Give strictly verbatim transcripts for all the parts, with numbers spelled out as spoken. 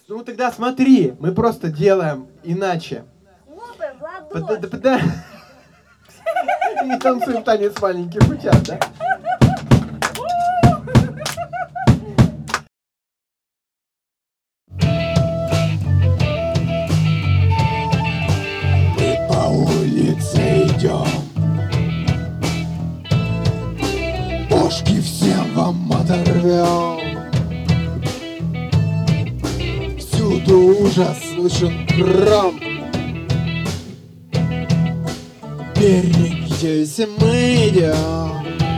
Ну тогда смотри, мы просто делаем иначе. Хлопаем в ладоши. Да. И танцуем танец маленьких утят, да? Мы по улице идем, бошки всем вам оторвем. Всюду ужас, слышен гром. Берегитесь, мы идем.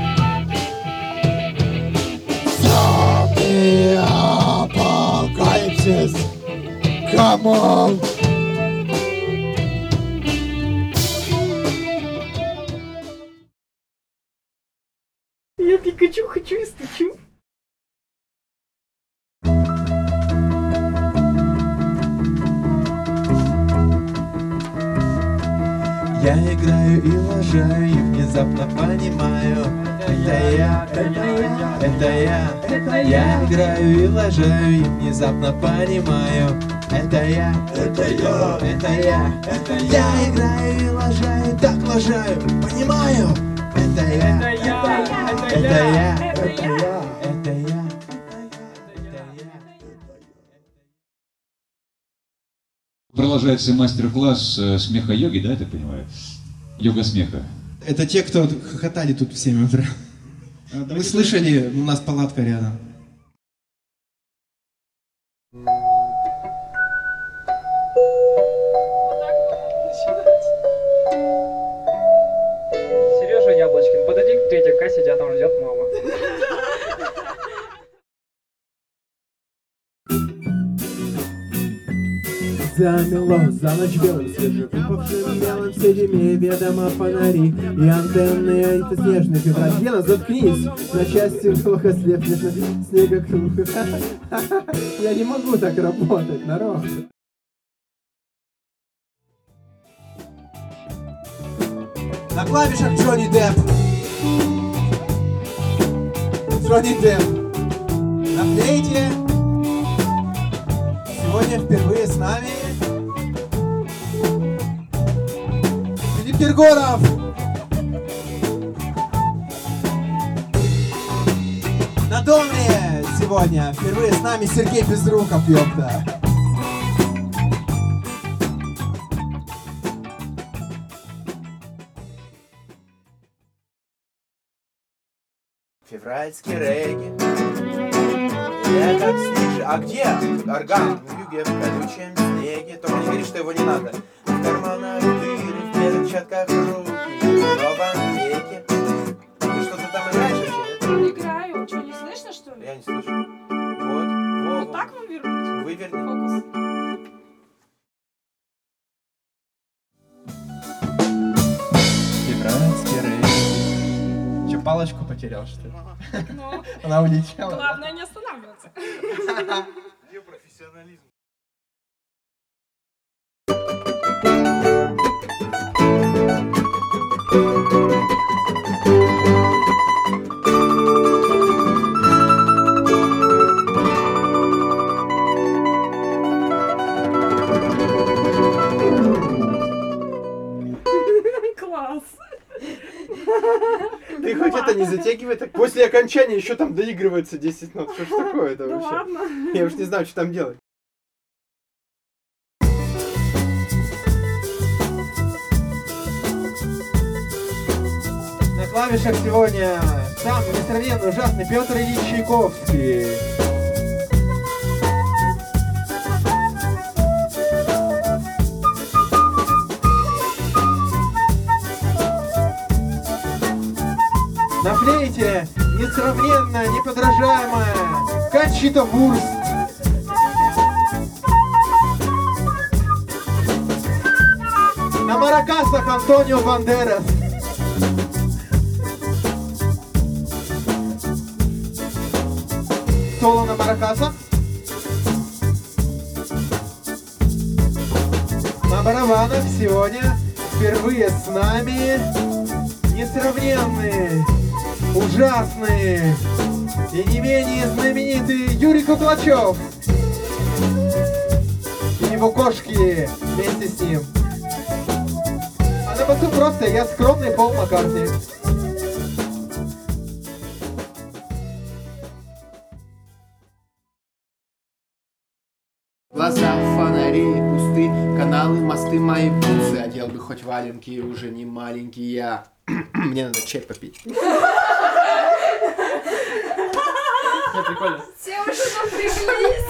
Zombie apocalypse, come on. Я Пикачу хочу и стучу. Я играю и лажаю, и внезапно понимаю, это я, это я, это я, это я играю и лажаю, и внезапно понимаю, это я, это я, это я, это я играю и лажаю, так лажаю, понимаю, это я, это я, это я, это я, это я. Продолжается мастер-класс смеха-йоги, да, я так понимаю? Йога смеха. Это те, кто хохотали тут в семь утра. Вы слышали, у нас палатка рядом. Сережа Яблочкин, подойди к третьей кассе, тебя там ждет мама. Замело за ночь белым свежим, выпавшим белым в седиме ведомо фонари и антенны антиснежных февраль. Гена, заткнись! На части плохо слепнешь на снегокруг. Я не могу так работать, народ. На клавишах Джонни Депп. Джонни Депп. На флейте. Сегодня впервые с нами Филипп Киркоров. На доме сегодня впервые с нами Сергей Безруков, ёпта. Февральский регги. Я как снег. А где орган? В юге, в колючем снеге. Только не говори, что его не надо. В карманах дыры, в перчатках руки, в новом веке. Ты что-то там играешь вообще? Играю. Что, не слышно, что ли? Я не слышу. Вот, вот. Вот так вам вернуть? Выверни. Фокус. Февральский регги. Че, палочку потерял, что ли? Ну, Она улетела. главное не останавливаться. Где профессионализм? Класс. Ты хоть это не затягивай так. После окончания еще там доигрывается десять нот. Что ж такое-то Да вообще? ладно. Я уж не знаю, что там делать. На клавишах сегодня сам несравненно ужасный Петр Ильич Чайковский. На флейте несравненно, неподражаемая Кончита Вурст. На маракасах Антонио Бандерас. Соло на маракасах. На барабанах сегодня впервые с нами несравненные, ужасные и не менее знаменитый Юрий Куклачев. его кошки вместе с ним. А на басу просто я скромный Пол Маккартни. Глаза, фонари пусты, каналы, мосты мои пуцы. Одел бы хоть валенки, уже не маленький я. Мне надо чай попить. Прикольно. Все уже напряглись.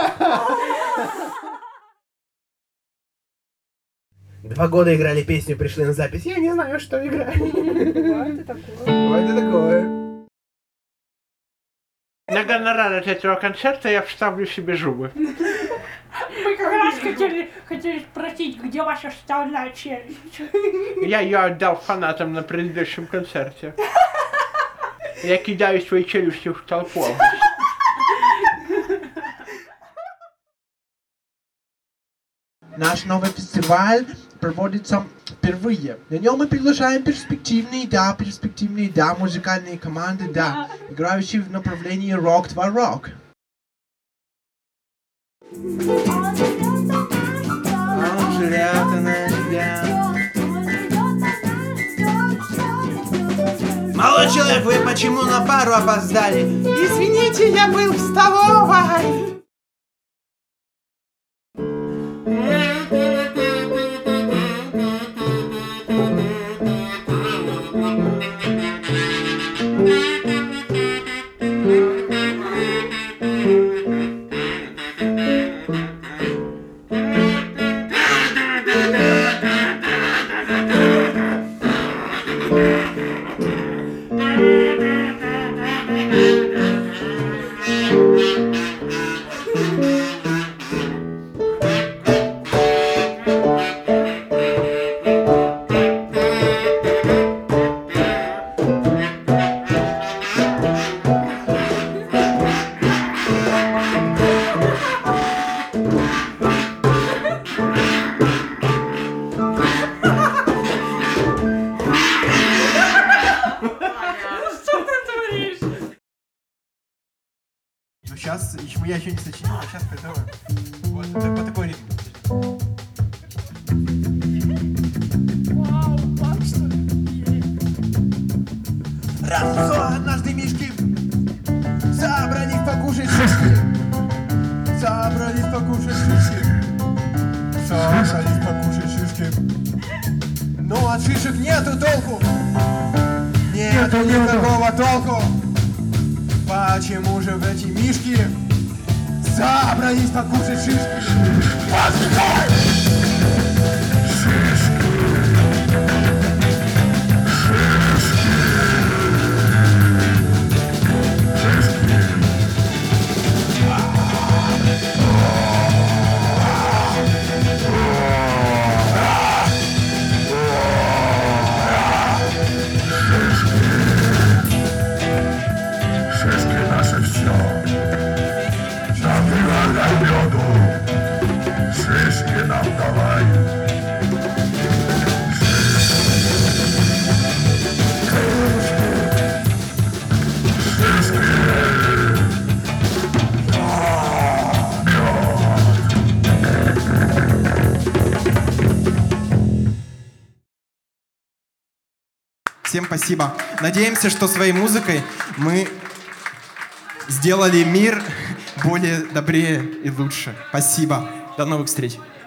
Два года играли песню, пришли на запись. Я не знаю, что играть. Бывает и такое. Бывает и такое. На гонорар от этого концерта я вставлю себе зубы. Мы как раз хотели, хотели спросить, где ваша вставная челюсть. Я ее отдал фанатам на предыдущем концерте. Я кидаю свои челюсти в толпу. Наш новый фестиваль проводится впервые. На нем мы приглашаем перспективные, да, перспективные, да, музыкальные команды, да, играющие в направлении рок-два-рок. Он жрет на тебя. Молодой человек, вы почему на пару опоздали? Извините, я был в столовой. Ну сейчас, еще, я еще не сочинил, а сейчас придумаю. Вот, это по такой ритме. Вау, так что ли? Раз, однажды мишки собрались покушать шишки. Собрались покушать шишки. Собрались покушать шишки. Но от шишек нету толку. Нету никакого толку. Почему же в эти мишки собрались покушать шишки? Постой! Всем спасибо. Надеемся, что своей музыкой мы сделали мир более добрее и лучше. Спасибо. До новых встреч.